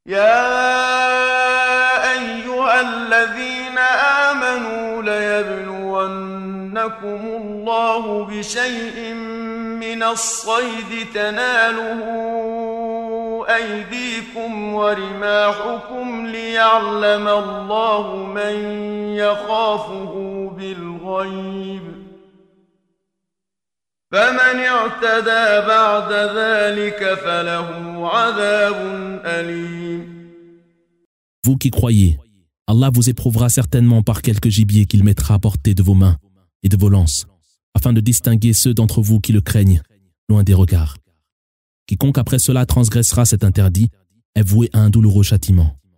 يا أيها الذين آمنوا ليبلونكم الله بشيء من الصيد تناله أيديكم ورماحكم ليعلم الله من يخافه بالغيب فمن اعتدى بعد ذلك فله عذاب أليم. Vous qui croyez, Allah vous éprouvera certainement par quelque gibier qu'il mettra à portée de vos mains et de vos lances, afin de distinguer ceux d'entre vous qui le craignent, loin des regards. Quiconque après cela transgressera cet interdit est voué à un douloureux châtiment.